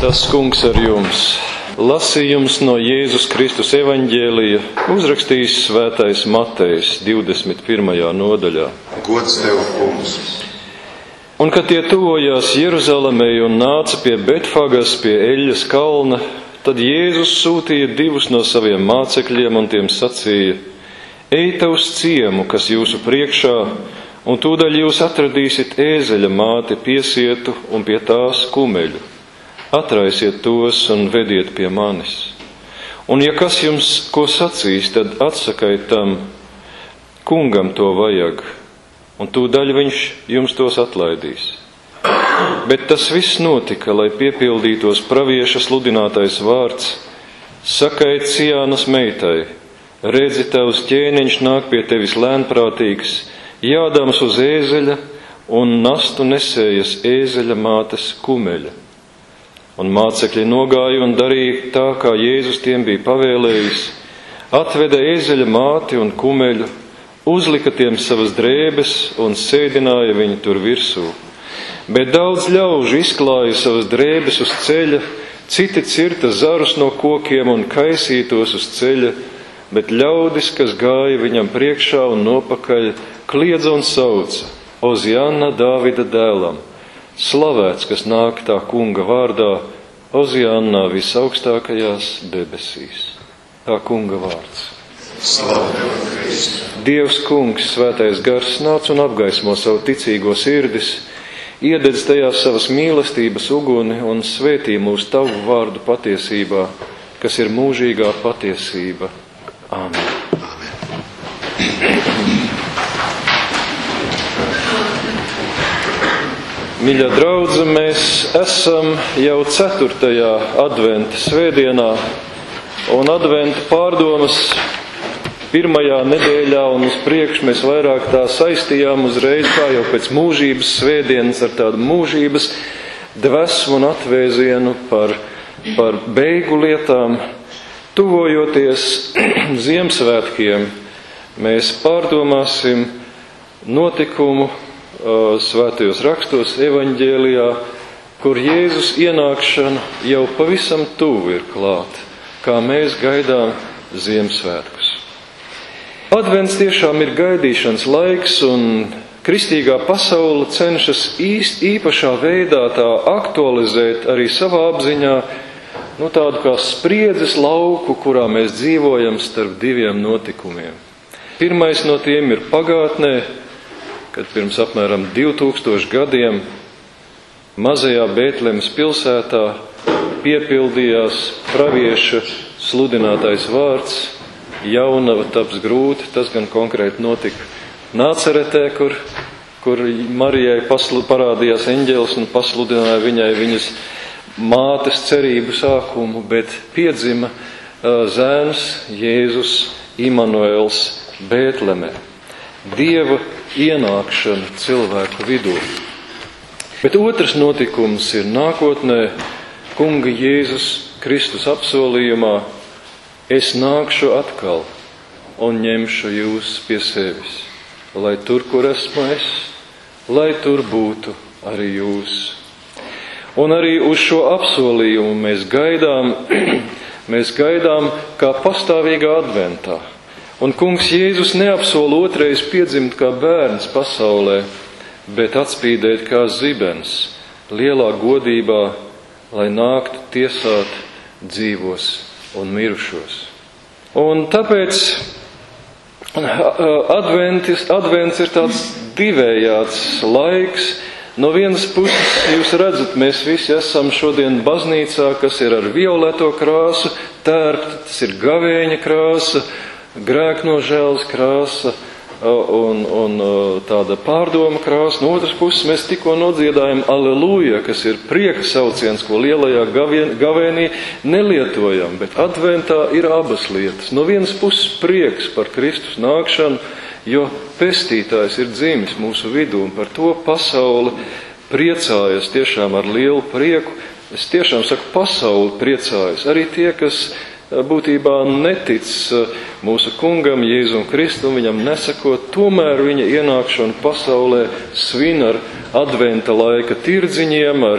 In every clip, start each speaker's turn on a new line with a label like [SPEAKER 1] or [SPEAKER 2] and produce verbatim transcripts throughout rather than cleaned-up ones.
[SPEAKER 1] Tas kungs ar jums. Lasījums no Jēzus Kristus evaņģēlija, uzrakstījis svētais Matejs divdesmit pirmajā nodaļā.
[SPEAKER 2] Gods tev, kungs!
[SPEAKER 1] Un kad tie tuvojās Jeruzalemei un nāca pie Betfagas, pie Eļas kalna, tad Jēzus sūtīja divus no saviem mācekļiem un tiem sacīja: Eita uz ciemu, kas jūsu priekšā, un tūdaļ jūs atradīsiet ēzeļa māti piesietu un pie tās kumeļu. Atraisiet tos un vediet pie manis. Un ja kas jums ko sacīs, tad atsakaiet tam, kungam to vajag, un tūdaļ viņš jums tos atlaidīs. Bet tas viss notika, lai piepildītos pravieša sludinātais vārds: Sakaiet Cijānas meitai, redzi, tavs ķēniņš nāk pie tevis lēnprātīgs, jādams uz ēzeļa un nastu nesējas ēzeļa mātes kumeļa. Un mācekļi nogāja un darīja tā, kā Jēzus tiem bija pavēlējis, atveda ēzeļa māti un kumeļu, uzlika tiem savas drēbes un sēdināja viņu tur virsū. Bet daudz ļaužu izklāja savas drēbes uz ceļa, citi cirta zarus no kokiem un kaisītos uz ceļa, bet ļaudis, kas gāja viņam priekšā un nopakaļ, kliedza un sauca: Ozianna Dāvida dēlam! Slavēts, kas nāk tā kunga vārdā, Oziannā visaugstākajās debesīs. Tā kunga vārds.
[SPEAKER 2] Slavēts Kristus!
[SPEAKER 1] Dievs kungs, svētais gars, nāc un apgaismo savu ticīgo sirdis, iededz tajās savas mīlestības uguni un svētī mūs tavu vārdu patiesībā, kas ir mūžīgā patiesība. Āmen. Mīļā draudze, mēs esam jau ceturtajā adventa svētdienā, un adventa pārdomas pirmajā nedēļā un uz priekšu mēs vairāk tā saistījām uzreiz, kā jau pēc mūžības svētdienas, ar tādu mūžības dvesmu un atvēzienu par, par beigu lietām. Tuvojoties Ziemassvētkiem, mēs pārdomāsim notikumu Svētajos rakstos, evaņģēlijā, kur Jēzus ienākšana jau pavisam tuvu ir klāt, kā mēs gaidām Ziemassvētkus. Advents tiešām ir gaidīšanas laiks, un kristīgā pasaule cenšas īst īpašā veidā tā aktualizēt arī savā apziņā, nu tādu kā spriedzes lauku, kurā mēs dzīvojam starp diviem notikumiem. Pirmais no tiem ir pagātnē, kad pirms apmēram divi tūkstoši gadiem mazajā Bētlemes pilsētā piepildījās pravieša sludinātais vārds: jaunava taps grūti. Tas gan konkrēti notika Nāceretē, kur, kur Marijai paslu, parādījās eņģelis un pasludināja viņai viņas mātes cerību sākumu, bet piedzima uh, zēns Jēzus Imanuēls Bētlemē. Dieva ienākšana cilvēku vidū. Bet otrs notikums ir nākotnē kunga Jēzus Kristus apsolījumā: es nākšu atkal un ņemšu jūs pie sevis, lai tur, kur esmu es, lai tur būtu arī jūs. Un arī uz šo apsolījumu mēs gaidām, mēs gaidām kā pastāvīgā adventā. Un kungs Jēzus neapsola otrais piedzimt kā bērns pasaulē, bet atspīdēt kā zibens, lielā godībā, lai nāktu tiesāt dzīvos un mirušos. Un tāpēc adventis, advents ir tāds divējāds laiks. No vienas puses, jūs redzat, mēs visi esam šodien baznīcā, kas ir ar violeto krāsu tērpta, tas ir gavēņa krāsa, grēknožēles krāsa un, un tāda pārdoma krāsa. No otras puses mēs tikko nodziedājam Aleluja, kas ir prieka sauciens, ko lielajā gavēnī nelietojam, bet adventā ir abas lietas. No vienas puses prieks par Kristus nākšanu, jo pestītājs ir dzimis mūsu vidū, un par to pasaule priecājas tiešām ar lielu prieku. Es tiešām saku, pasaule priecājas. Arī tie, kas būtībā netic mūsu kungam Jēzum Kristum, viņam nesako, tomēr viņa ienākšanu pasaulē svin ar adventa laika tirdziņiem, ar,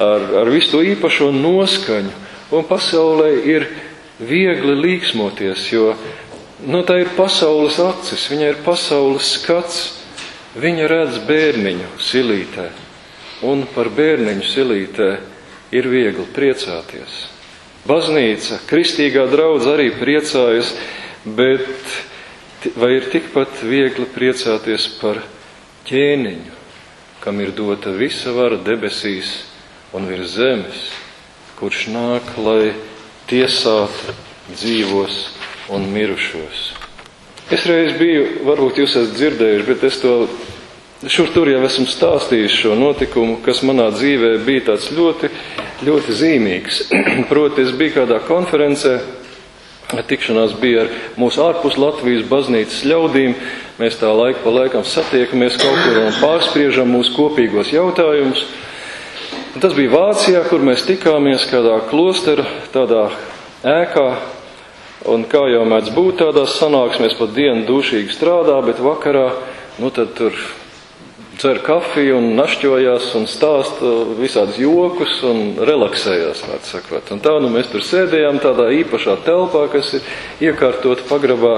[SPEAKER 1] ar, ar visu to īpašo noskaņu, un pasaulē ir viegli līksmoties, jo nu, tā ir pasaules acis, viņa ir pasaules skats, viņa redz bērniņu silītē, un par bērniņu silītē ir viegli priecāties. Baznīca, kristīgā draudze arī priecājas, bet vai ir tikpat viegli priecāties par ķēniņu, kam ir dota visa vara debesīs un virs zemes, kurš nāk, lai tiesātu dzīvos un mirušos. Es reiz biju, varbūt jūs esat dzirdējuši, bet es to šur tur jau esmu stāstījis šo notikumu, kas manā dzīvē bija tāds ļoti, ļoti zīmīgs. Proti, es biju kādā konferencē, tikšanās bija ar mūsu ārpus Latvijas baznīcas ļaudīm. Mēs tā laiku pa laikam satiekamies kaut kur un pārspriežam mūsu kopīgos jautājumus. Tas bija Vācijā, kur mēs tikāmies kādā klostera, tādā ēkā. Un kā jau mēdz būt tādās sanāksmēs, pat dienu dūšīgi strādā, bet vakarā, nu tad tur dzer kafiju un našķojās un stāsta visādus jokus un relaksējās, vārds sakot. Un tā, nu mēs tur sēdējām tādā īpašā telpā, kas ir iekārtota pagrabā.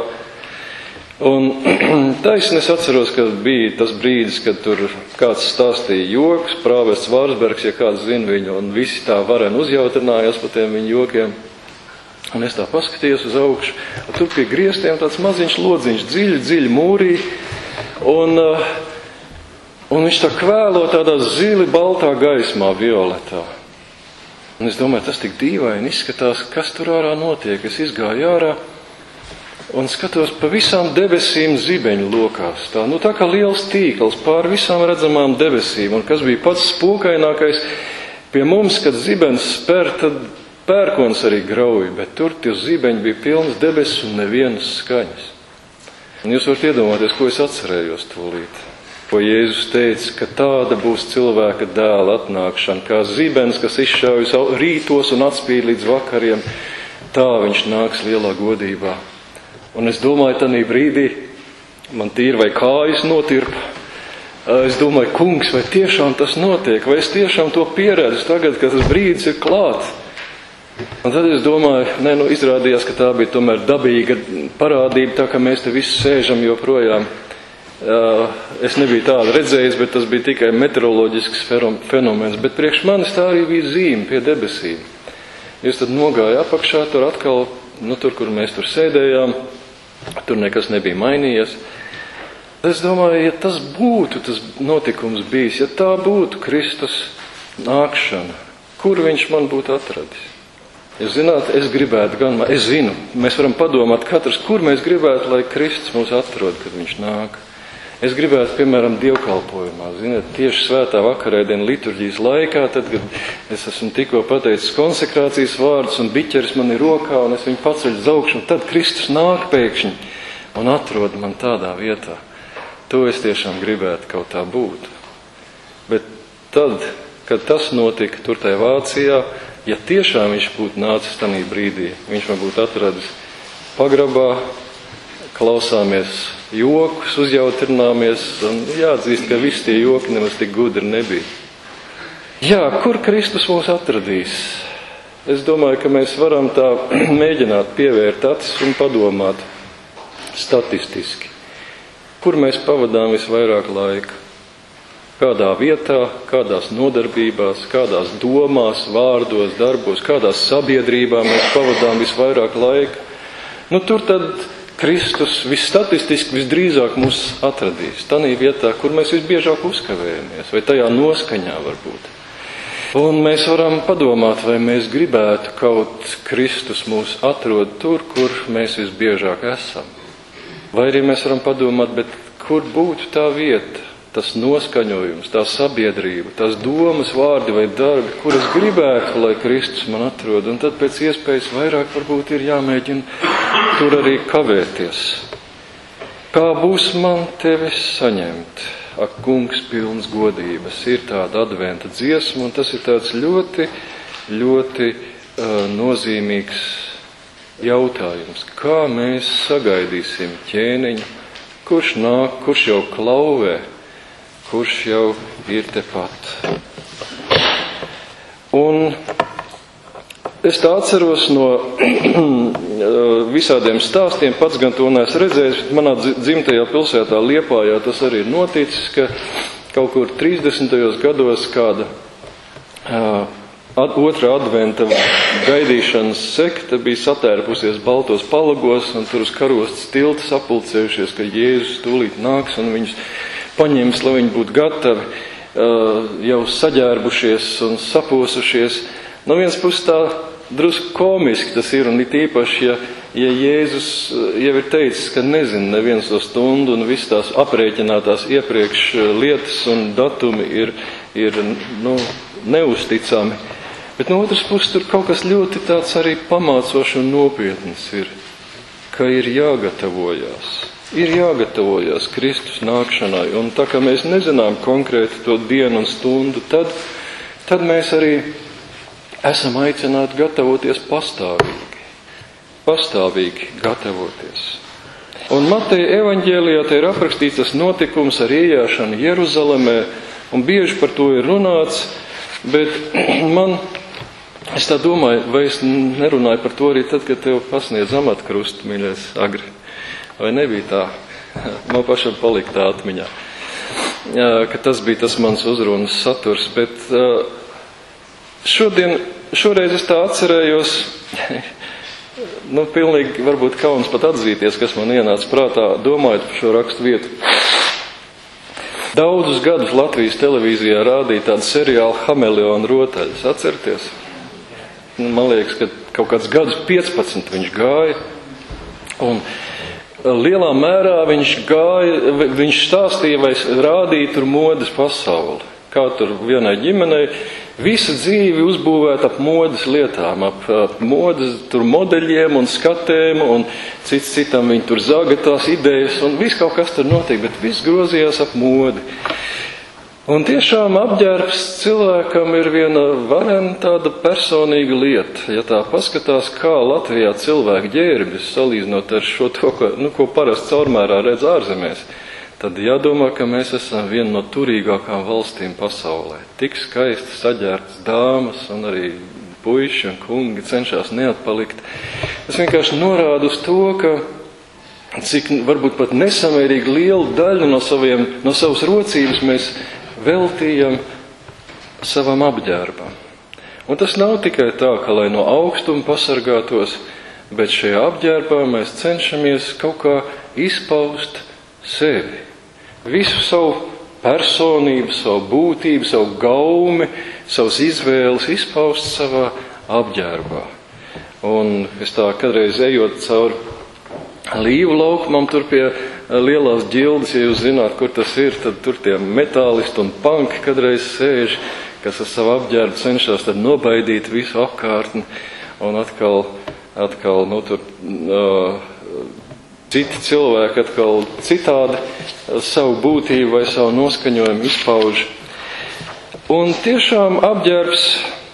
[SPEAKER 1] Un taisni es atceros, ka bija tas brīdis, kad tur kāds stāstīja jokus, prāvests Vārsbergs, ja kāds zina viņu, un visi tā varen uzjautrinājās par tiem viņu jokiem. Un es tā paskatījos uz augšu, tur pie griestiem tāds maziņš lodziņš, dziļi, dziļi mūrī, un, un viņš tā kvēlo tādā zili baltā gaismā, violetā. Un es domāju, tas tik dīvaini izskatās, kas tur ārā notiek. Es izgāju ārā un skatos pa visām debesīm zibeņu lokās. Tā, nu tā kā liels tīkls pār visām redzamām debesīm. Un kas bija pats spūkainākais, pie mums, kad zibens spēr, tad pērkons arī grauj, bet tur tie zibeņi bija pilnas debesis un nevienas skaņas. Un jūs varat iedomāties, ko es atcerējos tūlīt. Ko Jēzus teica, ka tāda būs cilvēka dēla atnākšana, kā zibens, kas izšaujas rītos un atspīd līdz vakariem, tā viņš nāks lielā godībā. Un es domāju, tanī brīdī man tīri vai kājas notirpa. Es domāju, kungs, vai tiešām tas notiek, vai es tiešām to pieredzu tagad, ka tas brīdis ir klāt. Un tad es domāju, ne, nu, izrādījās, ka tā bija tomēr dabīga parādība, tā ka mēs te visi sēžam joprojām. Es nebiju tādu redzējis, bet tas bija tikai meteoroloģisks fenomens, bet priekš manis tā arī bija zīme pie debesīm. Es tad nogāju apakšā, tur atkal, nu tur, kur mēs tur sēdējām, tur nekas nebija mainījies. Es domāju, ja tas būtu tas notikums bijis, ja tā būtu Kristus nākšana, kur viņš man būtu atradis? Jūs zināt, es gribētu gan, es zinu, mēs varam padomāt katrs, kur mēs gribētu, lai Kristus mūs atrod, kad viņš nāk. Es gribētu, piemēram, dievkalpojumā, ziniet, tieši svētā vakarēdiena liturģijas laikā, tad, kad es esmu tikko pateicis konsekrācijas vārdus un biķeris man ir rokā un es viņu paceļu uz augšu, un tad Kristus nāk pēkšņi un atrod man tādā vietā. To es tiešām gribētu kaut tā būt. Bet tad, kad tas notika tur tajā Vācijā, ja tiešām viņš būtu nācis tanī brīdī, viņš man būtu atradis pagrabā, klausāmies jokus, uzjautrināmies, un jāatzīst, ka visi tie joki nemaz tik gudri nebija. Jā, kur Kristus mūs atradīs? Es domāju, ka mēs varam tā mēģināt pievērt acis un padomāt statistiski. Kur mēs pavadām visvairāk laika? Kādā vietā, kādās nodarbībās, kādās domās, vārdos, darbos, kādās sabiedrībā mēs pavadām visvairāk laika. Nu, tur tad Kristus visstatistiski visdrīzāk mūs atradīs. Tanī vietā, kur mēs visbiežāk uzkavējamies, vai tajā noskaņā varbūt. Un mēs varam padomāt, vai mēs gribētu kaut Kristus mūs atrod tur, kur mēs visbiežāk esam. Vai arī mēs varam padomāt, bet kur būtu tā vieta, tas noskaņojums, tā sabiedrība, tās domas, vārdi vai darbi, kur es gribētu, lai Kristus man atrod. Un tad pēc iespējas vairāk varbūt ir jāmēģina tur arī kavēties. Kā būs man tevis saņemt? Ak, kungs pilns godības. Ir tāda adventa dziesma, un tas ir tāds ļoti, ļoti uh, nozīmīgs jautājums. Kā mēs sagaidīsim ķēniņu, kurš nāk, kurš jau klauvē, kurš jau ir tepat. Un es tā atceros no visādiem stāstiem, pats gan to neesmu redzējis, bet manā dzimtajā pilsētā Liepājā tas arī ir noticis, ka kaut kur trīsdesmitajos gados kāda uh, ad, otrā adventa gaidīšanas sekta bija satērpusies baltos palagos un tur uz karostas tilta sapulcējušies, ka Jēzus tūlīt nāks un viņus paņems, lai viņi būtu gatavi, uh, jau saģērbušies un saposušies. No vienas puses tā drusku komiski tas ir, un it īpaši, ja, ja Jēzus jau ir teicis, ka nezina neviens to stundu, un viss tās aprēķinātās iepriekš lietas un datumi ir, ir nu, neusticami. Bet no otras puses tur kaut kas ļoti tāds arī pamācošs un nopietns ir, ka ir jāgatavojās. Ir jāgatavojās Kristus nākšanai, un tā kā mēs nezinām konkrēti to dienu un stundu, tad, tad mēs arī esam aicināti gatavoties pastāvīgi. Pastāvīgi gatavoties. Un Mateja evaņģēlijā te ir aprakstīts tas notikums ar iejāšanu Jeruzalemē, un bieži par to ir runāts, bet man, es tā domāju, vai es nerunāju par to arī tad, kad tev pasniedz amatkrustu, mīļais Agri. Vai nebija tā? Man pašam palika tā atmiņā, ka tas bija tas mans uzrunas saturs, bet Šodien, šoreiz es tā atcerējos, nu, pilnīgi varbūt kauns pat atzīties, kas man ienāca prātā, domājot par šo rakstu vietu. Daudzus gadus Latvijas televīzijā rādīja tādu seriālu Hameleona rotaļas, atcerieties? Man liekas, ka kaut kāds gadus piecpadsmit viņš gāja, un lielā mērā viņš gāja, viņš stāstīja vai rādīja tur modes pasauli, kā tur vienai ģimenei. Visa dzīve uzbūvēta ap modes lietām, ap, ap modes tur modeļiem un skatēm, un cits citam viņi tur zaga tās idejas, un viss kaut kas tur notiek, bet viss grozījās ap modi. Un tiešām apģērbs cilvēkam ir viena varena tāda personīga lieta. Ja tā paskatās, kā Latvijā cilvēki ģērbjas, salīdzinot ar šo to, ko, nu, ko parasti caurmērā redz ārzemēs, tad jādomā, ka mēs esam viena no turīgākām valstīm pasaulē. Tik skaisti saģērbtas dāmas un arī puiši un kungi cenšas neatpalikt. Es vienkārši norādu uz to, ka cik varbūt pat nesamērīgi lielu daļu no, saviem, no savas rocības mēs veltījam savam apģērbam. Un tas nav tikai tā, ka lai no augstuma pasargātos, bet šajā apģērbā mēs cenšamies kaut kā izpaust sevi. Visu savu personību, savu būtību, savu gaumi, savas izvēles izpaust savā apģērbā. Un es tā kādreiz ejot cauri Līvu laukumam, tur pie lielās ģildes, ja jūs zināt, kur tas ir, tad tur tie metālisti un panki kādreiz sēž, kas ar savu apģērbu cenšas tad nobaidīt visu apkārtni, un atkal, atkal, nu, tur, uh, citi cilvēki atkal citādi savu būtību vai savu noskaņojumu izpauž. Un tiešām apģērbs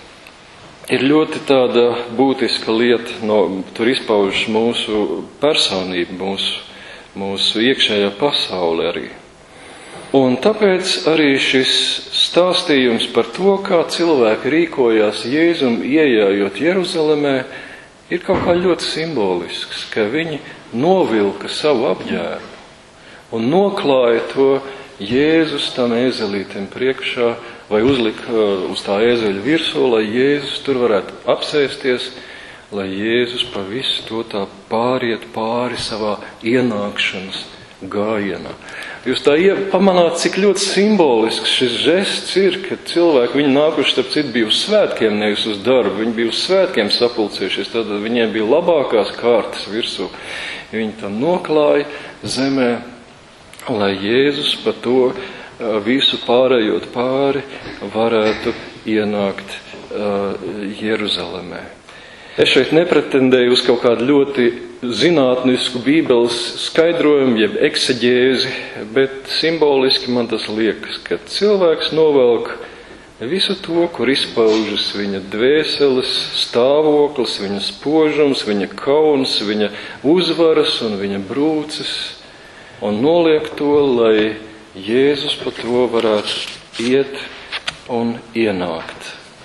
[SPEAKER 1] ir ļoti tāda būtiska lieta, no, tur izpaužas mūsu personība, mūsu, mūsu iekšējā pasaule arī. Un tāpēc arī šis stāstījums par to, kā cilvēki rīkojās Jēzum ieejot Jeruzalemē, ir kaut kā ļoti simbolisks, ka viņi novilka savu apģērbu un noklāja to Jēzus tam ēzelītim priekšā vai uzlika uz tā ēzeļa virsū, lai Jēzus tur varētu apsēsties, lai Jēzus pa visu to tā pāriet pāri savā ienākšanas gājienā. Jūs tā pamanāt, cik ļoti simbolisks šis žests ir, ka cilvēki, viņi nākuši, starp citu, bija uz svētkiem, nevis uz darbu, viņi bija uz svētkiem sapulcējušies, tad viņiem bija labākās kārtas virsū. Viņi tam noklāja zemē, lai Jēzus pa to visu pārējot pāri varētu ienākt uh, Jeruzalemē. Es šeit nepretendēju uz kaut kādu ļoti zinātnisku bībeles skaidrojumu, jeb ekseģēzi, bet simboliski man tas liekas, ka cilvēks novelk visu to, kur izpaužas viņa dvēseles stāvoklis, viņa spožums, viņa kauns, viņa uzvaras un viņa brūces, un noliek to, lai Jēzus pa to varētu iet un ienākt.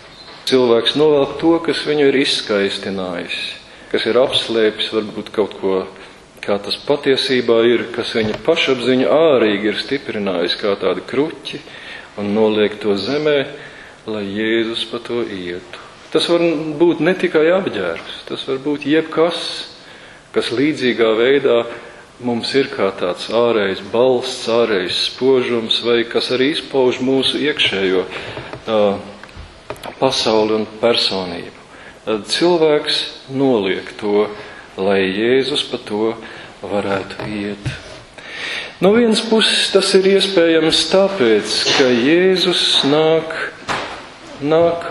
[SPEAKER 1] Cilvēks novelk to, kas viņu ir izskaistinājis, kas ir apslēpis varbūt kaut ko, kā tas patiesībā ir, kas viņa pašapziņu ārīgi ir stiprinājis kā tādi kruķi un noliek to zemē, lai Jēzus pa to ietu. Tas var būt ne tikai apģērbs, tas var būt jebkas, kas līdzīgā veidā mums ir kā tāds ārējs balsts, ārējs spožums, vai kas arī izpauž mūsu iekšējo uh, pasauli un personību. Tad cilvēks noliek to, lai Jēzus pa to varētu iet. No vienas puses tas ir iespējams tāpēc, ka Jēzus nāk, nāk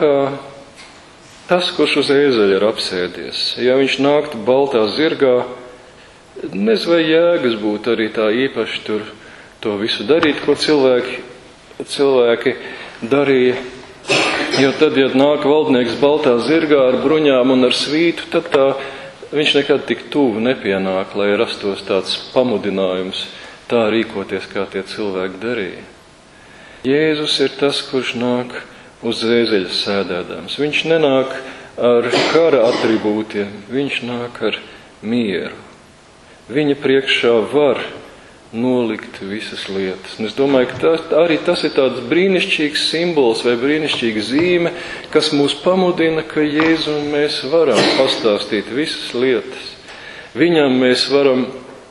[SPEAKER 1] tas, kurš uz ēzeļa ir apsēdies. Ja viņš nāktu baltā zirgā, nez vai jēgas būtu arī tā īpaši tur to visu darīt, ko cilvēki, cilvēki darīja. Jo tad, ja nāk valdnieks baltā zirgā ar bruņām un ar svītu, tad tā, viņš nekad tik tuvu nepienāk, lai rastos tāds pamudinājums tā rīkoties, kā tie cilvēki darīja. Jēzus ir tas, kurš nāk uz ēzeļa sēdēdams. Viņš nenāk ar kara atribūtiem, viņš nāk ar mieru. Viņa priekšā var nolikt visas lietas. Un es domāju, ka tas, arī tas ir tāds brīnišķīgs simbols vai brīnišķīga zīme, kas mūs pamudina, ka Jēzum mēs varam pastāstīt visas lietas. Viņam mēs varam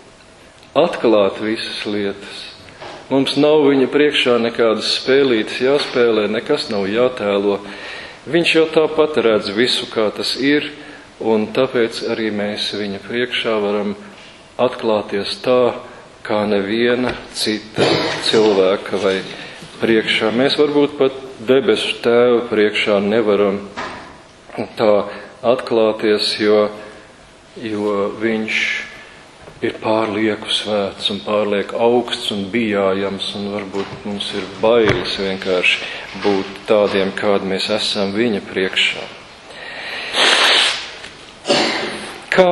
[SPEAKER 1] atklāt visas lietas. Mums nav viņa priekšā nekādas spēlītes jāspēlē, nekas nav jātēlo. Viņš jau tāpat redz visu, kā tas ir, un tāpēc arī mēs viņa priekšā varam atklāties tā, kā neviena cita cilvēka vai priekšā. Mēs varbūt pat debesu Tēva priekšā nevaram tā atklāties, jo, jo viņš ir pārlieku svēts un pārlieku augsts un bijājams, un varbūt mums ir bailes vienkārši būt tādiem, kādi mēs esam viņa priekšā. Kā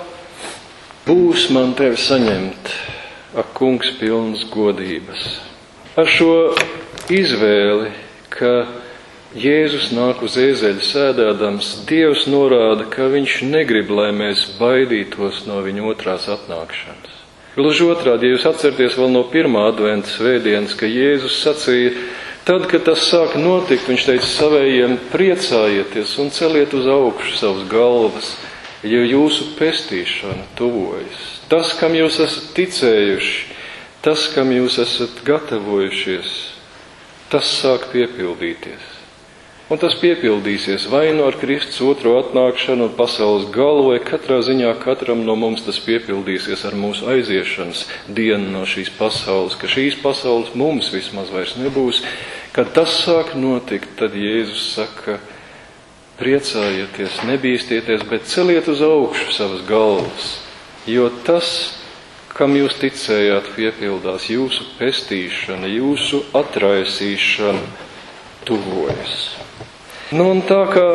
[SPEAKER 1] būs man tevi saņemt, ak, kungs, pilns godības? Ar šo izvēli, ka Jēzus nāk uz ēzeļa sēdēdams, Dievs norāda, ka viņš negrib, lai mēs baidītos no viņa otrās atnākšanas. Gluži otrādi, ja jūs atcerieties vēl no pirmā adventa svētdienas, ka Jēzus sacīja, tad, kad tas sāk notikt, viņš teica savējiem, priecājieties un celiet uz augšu savas galvas, jo jūsu pestīšana tuvojas. Tas, kam jūs esat ticējuši, tas, kam jūs esat gatavojušies, tas sāk piepildīties. Un tas piepildīsies vai nu ar Kristus otro atnākšanu un pasaules galu, vai katrā ziņā katram no mums tas piepildīsies ar mūsu aiziešanas dienu no šīs pasaules, ka šīs pasaules mums vismaz vairs nebūs. Kad tas sāk notikt, tad Jēzus saka, priecājieties, nebīstieties, bet celiet uz augšu savas galvas, jo tas, kam jūs ticējāt, piepildās, jūsu pestīšana, jūsu atraisīšana tuvojas. Nu un tā kā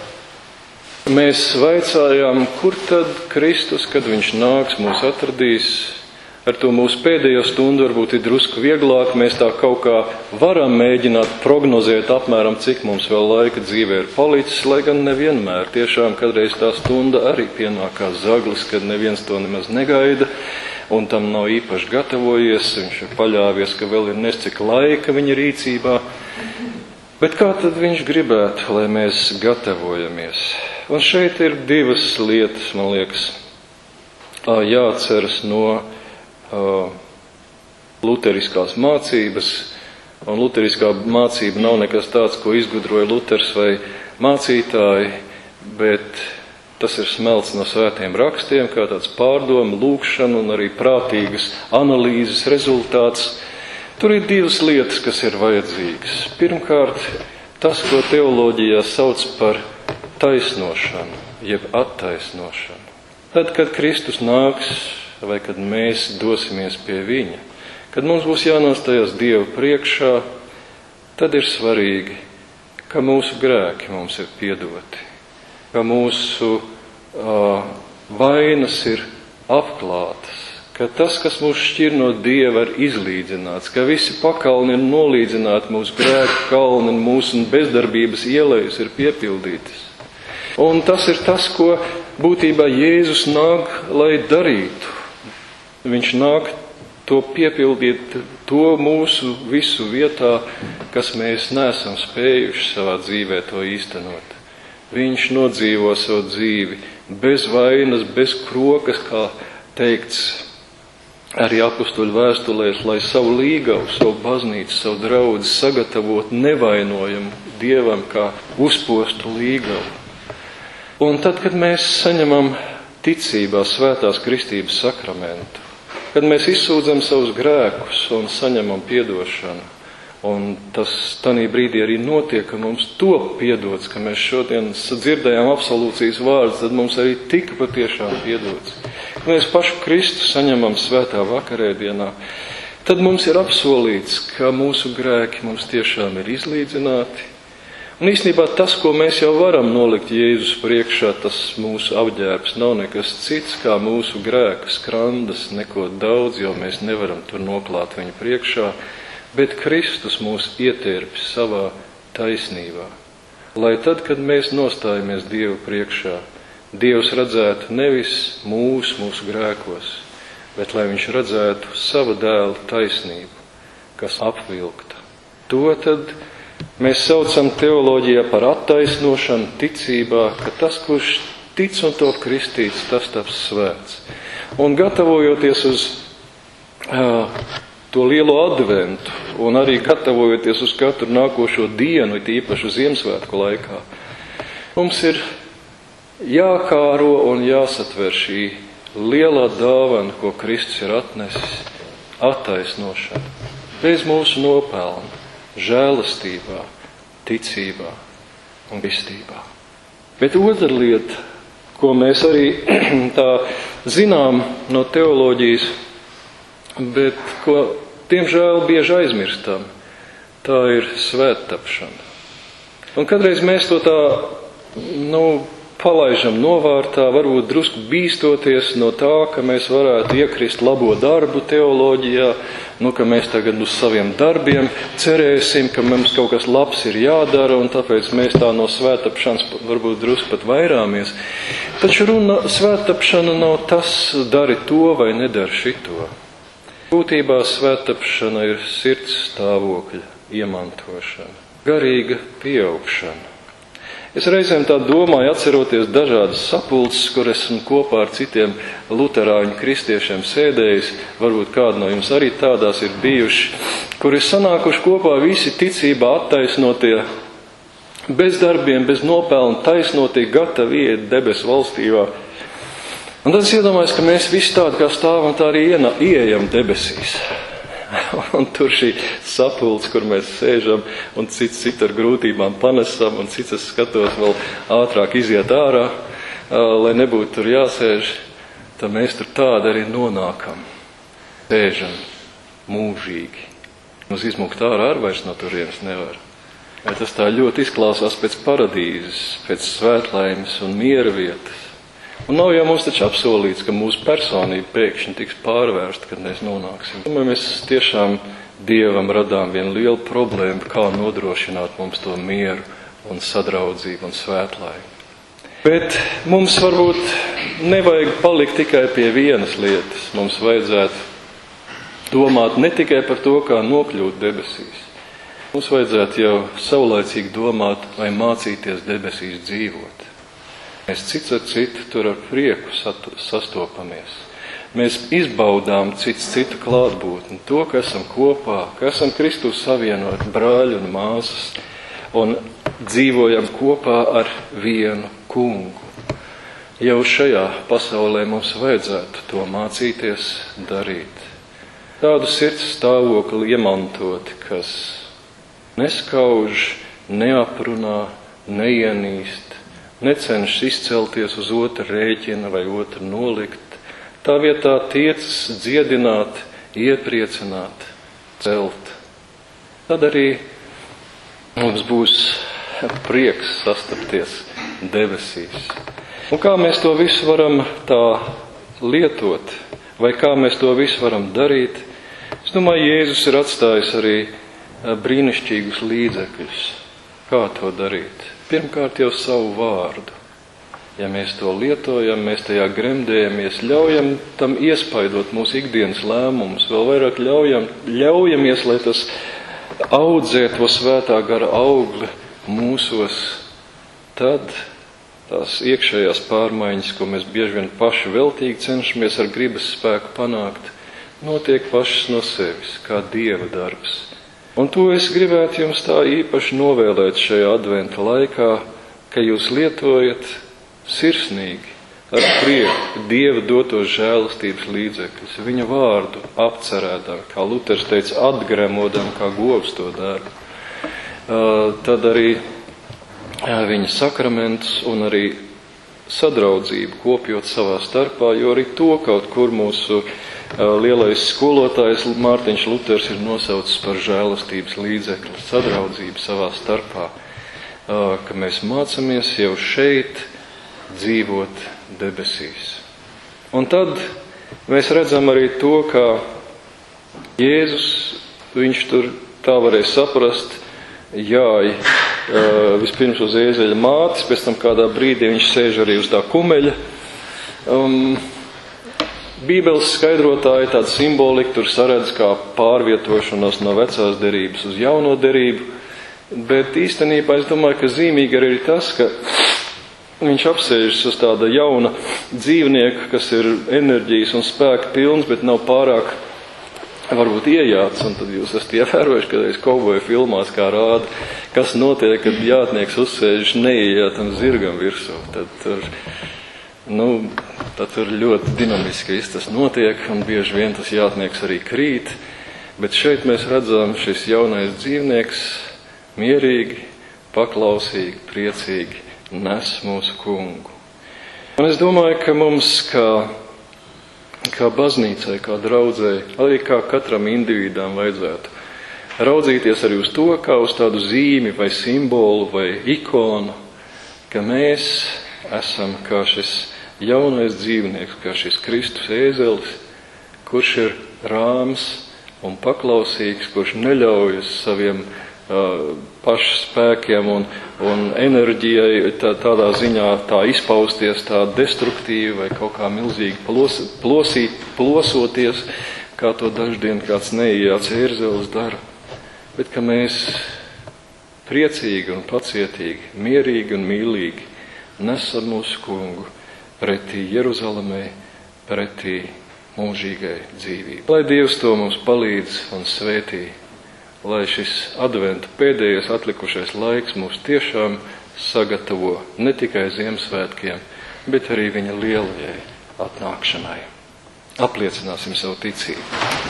[SPEAKER 1] mēs vaicājām, kur tad Kristus, kad viņš nāks, mūs atradīs, ar to mūsu pēdējo stundu varbūt ir drusku vieglāk, mēs tā kaut kā varam mēģināt prognozēt apmēram, cik mums vēl laika dzīvē ir palicis, lai gan nevienmēr. Tiešām kādreiz tā stunda arī pienākās zaglis, kad neviens to nemaz negaida, un tam nav īpaši gatavojies, viņš ir paļāvies, ka vēl ir nescik laika viņa rīcībā. Bet kā tad viņš gribētu, lai mēs gatavojamies? Un šeit ir divas lietas, man liekas, jāatceras no uh, luteriskās mācības. Un luteriskā mācība nav nekas tāds, ko izgudroja Luters vai mācītāji, bet tas ir smelts no svētiem rakstiem, kā tāds pārdomu, lūkšana un arī prātīgas analīzes rezultāts. Tur ir divas lietas, kas ir vajadzīgas. Pirmkārt, tas, ko teoloģijā sauc par taisnošanu, jeb attaisnošanu. Tad, kad Kristus nāks, vai kad mēs dosimies pie viņa, kad mums būs jānostājas Dieva priekšā, tad ir svarīgi, ka mūsu grēki mums ir piedoti, ka mūsu uh, vainas ir apklātas, ka tas, kas mūs šķir no Dieva, ir izlīdzināts, ka visi pakalni ir nolīdzināti, mūsu grēku kalni un mūsu bezdarbības ielejas ir piepildītas. Un tas ir tas, ko būtībā Jēzus nāk, lai darītu. Viņš nāk to piepildīt, to mūsu visu vietā, kas mēs neesam spējuši savā dzīvē to īstenot. Viņš nodzīvo savu dzīvi bez vainas, bez krokas, kā teikts arī apustuļu vēstulēs, lai savu līgavu, savu baznīcu, savu draudzi sagatavot nevainojumu Dievam kā uzpostu līgavu. Un tad, kad mēs saņemam ticībā svētās kristības sakramentu, kad mēs izsūdzam savus grēkus un saņemam piedošanu, un tas tanī brīdī arī notiek, ka mums top piedots, ka mēs šodien sadzirdējām absolūcijas vārdus, tad mums arī tika patiešām piedots. Kad mēs pašu Kristu saņemam svētā vakarēdienā, tad mums ir apsolīts, ka mūsu grēki mums tiešām ir izlīdzināti. Un īstenībā tas, ko mēs jau varam nolikt Jēzus priekšā, tas mūsu apģērbs nav nekas cits kā mūsu grēka skrandas, neko daudz, jo mēs nevaram tur noklāt viņu priekšā, bet Kristus mūs ietērpj savā taisnībā. Lai tad, kad mēs nostājamies Dievu priekšā, Dievs redzētu nevis mūs, mūsu grēkos, bet lai viņš redzētu sava dēla taisnību, kas apvilkta. To tad mēs saucam teoloģijā par attaisnošanu ticībā, ka tas, kurš tic un top kristīts, tas taps svēts. Un gatavojoties uz uh, to lielo adventu, un arī gatavojoties uz katru nākošo dienu, it īpaši Ziemassvētku laikā, mums ir jākāro un jāsatver šī lielā dāvana, ko Kristus ir atnesis, attaisnošana, bez mūsu nopelna, žēlastībā, ticībā un kristībā. Bet otra lieta, ko mēs arī tā zinām no teoloģijas, bet ko, diemžēl, bieži aizmirstam, tā ir svēttapšana. Un kādreiz mēs to tā, nu, palaižam novārtā, varbūt drusku bīstoties no tā, ka mēs varētu iekrist labo darbu teoloģijā, nu, ka mēs tagad uz saviem darbiem cerēsim, ka mums kaut kas labs ir jādara, un tāpēc mēs tā no svētapšanas varbūt drusku pat vairāmies. Taču runa svētapšana nav tas, dari to vai nedari šito. Būtībā svētapšana ir sirds stāvokļa iemantošana, garīga pieaugšana. Es reizēm tā domāju, atceroties dažādas sapulces, kur esmu kopā ar citiem luterāņu kristiešiem sēdējis, varbūt kādi no jums arī tādās ir bijuši, kur ir sanākuši kopā visi ticībā attaisnotie, bez darbiem, bez nopelna taisnotie, gatavi iet debesu valstībā. Un tad es iedomājos, ka mēs visi tādi kā stāvam, tā arī iena, ieejam debesīs. Un tur šī sapulce, kur mēs sēžam, un cits citu ar grūtībām panesam, un cits es skatos vēl ātrāk iziet ārā, lai nebūtu tur jāsēž, tad mēs tur tādi arī nonākam. Sēžam mūžīgi. Mums izmukt ārā arī vairs no turienes nevar. Vai tas tā ļoti izklausās pēc paradīzes, pēc svētlaimes un miera vietas. Un nav jau mums taču apsolīts, ka mūsu personība pēkšņi tiks pārvērsta, kad mēs nonāksim. Mēs tiešām Dievam radām vienu lielu problēmu, kā nodrošināt mums to mieru un sadraudzību un svētlaimu. Bet mums varbūt nevajag palikt tikai pie vienas lietas. Mums vajadzētu domāt ne tikai par to, kā nokļūt debesīs. Mums vajadzētu jau saulaicīgi domāt, vai mācīties debesīs dzīvot. Mēs cits ar citu tur ar prieku sastopamies. Mēs izbaudām cits citu klātbūtni, to, ka esam kopā, ka esam Kristus savienot brāļi un māsas un dzīvojam kopā ar vienu kungu. Jau šajā pasaulē mums vajadzētu to mācīties darīt. Tādu sirds stāvokli iemantot, kas neskauž, neaprunā, neienīst, necenšas izcelties uz otru rēķina vai otru nolikt. Tā vietā tiecas dziedināt, iepriecināt, celt. Tad arī mums būs prieks sastapties debesīs. Un kā mēs to visu varam tā lietot vai kā mēs to visu varam darīt. Es domāju, Jēzus ir atstājis arī brīnišķīgus līdzekļus, kā to darīt. Pirmkārt jau savu vārdu. Ja mēs to lietojam, mēs tajā gremdējamies, ļaujam tam iespaidot mūsu ikdienas lēmumus, vēl vairāk ļaujam, ļaujamies, lai tas audzē to svētā gara augli mūsos, tad tās iekšējās pārmaiņas, ko mēs bieži vien paši veltīgi cenšamies ar gribas spēku panākt, notiek pašas no sevis, kā Dieva darbs. Un to es gribētu jums tā īpaši novēlēt šajā adventa laikā, ka jūs lietojat sirsnīgi, ar prieku Dieva dotos žēlastības līdzekļus, viņa vārdu apcerēdam, kā Luters teica, atgremodam, kā govs to dara. Uh, tad arī uh, viņa sakramentus un arī sadraudzību kopjot savā starpā, jo arī to kaut kur mūsu uh, lielais skolotājs Mārtiņš Luters ir nosaucis par žēlastības līdzekli, sadraudzību savā starpā, uh, ka mēs mācamies jau šeit dzīvot debesīs. Un tad mēs redzam arī to, kā Jēzus, viņš tur tā varēja saprast, jāj vispirms uz ēzeļa mātes, pēc tam kādā brīdī viņš sēž arī uz tā kumeļa. Um, Bībeles skaidrotāji tāda simbolika tur saredz kā pārvietošanos no vecās derības uz jauno derību, bet īstenībā es domāju, ka zīmīgi arī ir tas, ka viņš apsēžas uz tāda jauna dzīvnieka, kas ir enerģijas un spēka pilns, bet nav pārāk varbūt iejāts. Un tad jūs esat ievērojuši, kad es kauboju filmās, kā rāda, kas notiek, kad jātnieks uzsēžas neiejātam zirgam virsū. Tad tur, nu, tad tur ļoti dinamiski viss tas notiek, un bieži vien tas jātnieks arī krīt. Bet šeit mēs redzam šis jaunais dzīvnieks mierīgi, paklausīgi, priecīgi nes mūsu kungu. Un es domāju, ka mums kā, kā baznīcai, kā draudzei, arī kā katram individām vajadzētu raudzīties arī uz to, kā uz tādu zīmi vai simbolu vai ikonu, ka mēs esam kā šis jaunais dzīvnieks, kā šis Kristus ēzelis, kurš ir rāms un paklausīgs, kurš neļaujas saviem pašu spēkiem un, un enerģijai tā, tādā ziņā tā izpausties tā destruktīvi vai kaut kā milzīgi plos, plosīt, plosoties, kā to daždien kāds neiejāts ērzelis dara, bet ka mēs priecīgi un pacietīgi, mierīgi un mīlīgi nesam mūsu kungu pretī Jeruzalemei, pretī mūžīgai dzīvībai. Lai Dievs to mums palīdz un svētī, lai šis adventa pēdējais atlikušais laiks mūs tiešām sagatavo ne tikai Ziemassvētkiem, bet arī viņa lielajai atnākšanai. Apliecināsim savu ticību.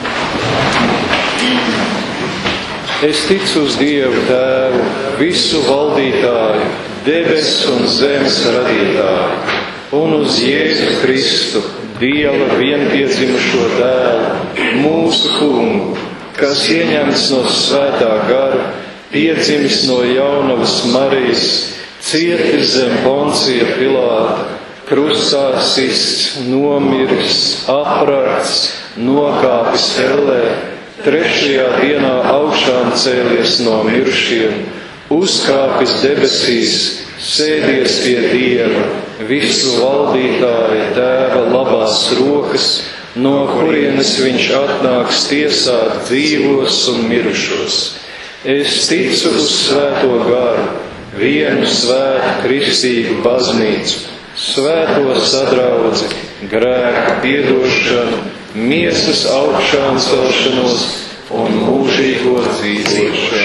[SPEAKER 1] Es ticu uz Dievu Tēvu, visu valdītāju, debesu un zemes radītāju, un uz Jēzu Kristu, Dieva vienpiedzimušo dēlu, mūsu kungu, kas ieņemts no svētā gara, piedzimis no jaunavas Marijas, cietis zem Poncija Pilāta, krustā sists, nomiris, aprakts, nokāpis ellē, trešajā dienā augšām cēlies no mirušiem, uzkāpis debesīs, sēdies pie Dieva, visu valdītāja Tēva labās rokas, no kurienes viņš atnāks tiesāt dzīvos un mirušos. Es ticu uz svēto garu, vienu svētu kristīgu baznīcu, svēto sadraudzi, grēku piedošanu, miesas augšām celšanos un mūžīgo dzīvošanu.